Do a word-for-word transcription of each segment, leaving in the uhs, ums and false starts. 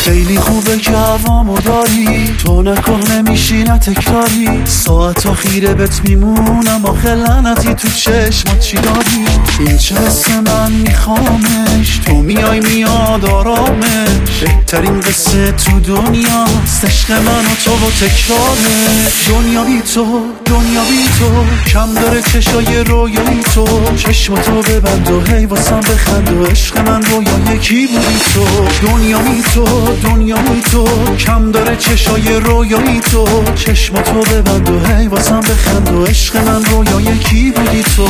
خیلی خوبه که هوامو داری، تو نکن نمیشی نه تکراری، ساعت خیره بهت میمونم آخه لعنتی تو چشمات چی داری؟ این چه حس من میخوامش، تو میای میاد آرامش، بهترین قصه تو دنیاست عشق من و تو و تکراره. دنیا بی تو دنیا بی تو کم داره چشای رویایی تو، چشماتو ببند و هی واسم بخند و عشق من رویا یکی بودی تو. دنیا بی تو دنیا بی تو کم داره چشای رویایی تو، چشماتو ببند و هی واسم بخند و عشق من رویا یکی بودی تو.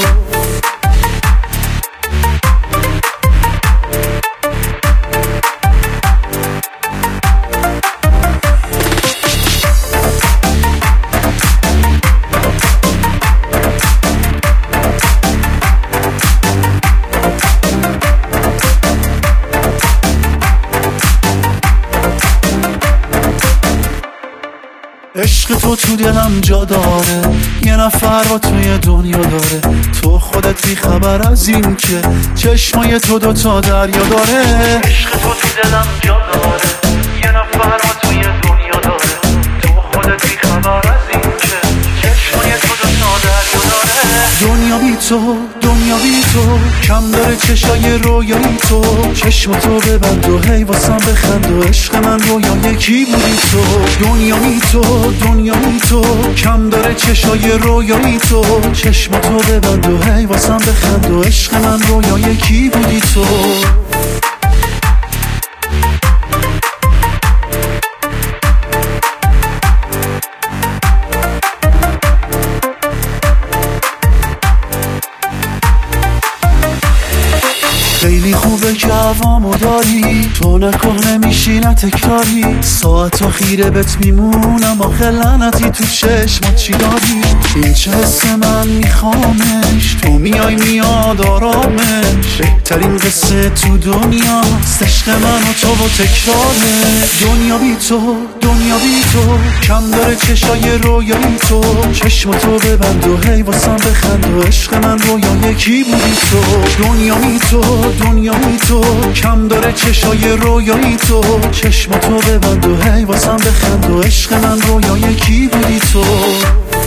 عشق تو تو دلم جا داره، یه نفر با توی دنیا داره، تو خودت بی خبر از این که چشمای تو دوتا دریا داره. عشق تو تو دلم جا داره، یه نفر با توی دنیا داره، تو خودت بی خبر از این که چشمای تو دوتا دریا داره. دنیا بی تو دنیا بی تو کم داره چشای رویایی تو، چشماتو ببند و هی واسم بخند و عشق من رویا یکی بودی تو. دنیا بی تو دنیا بی تو کم داره چشای رویایی تو، چشماتو ببند و هی واسم بخند و عشق من رویا یکی بودی تو. خیلی خوبه که هوامو داری، تو نکن نمیشی نه تکراری، ساعت خیره بهت میمونم آخه لعنتی تو چشمات چی داری؟ این چه حس من میخوامش، تو میای میاد آرامش، بهترین قصه تو دنیاست عشق من و تو و تکراره. دنیا بی تو دنیا بی تو کم داره چشای رویایی تو، چشماتو ببند و هی واسم بخند و عشق من رویا یکی بودی تو. دنیا بی تو دنیا بی تو کم داره چشای رویایی تو، چشماتو ببند و هی واسم بخند و عشق من رویا یکی بودی تو.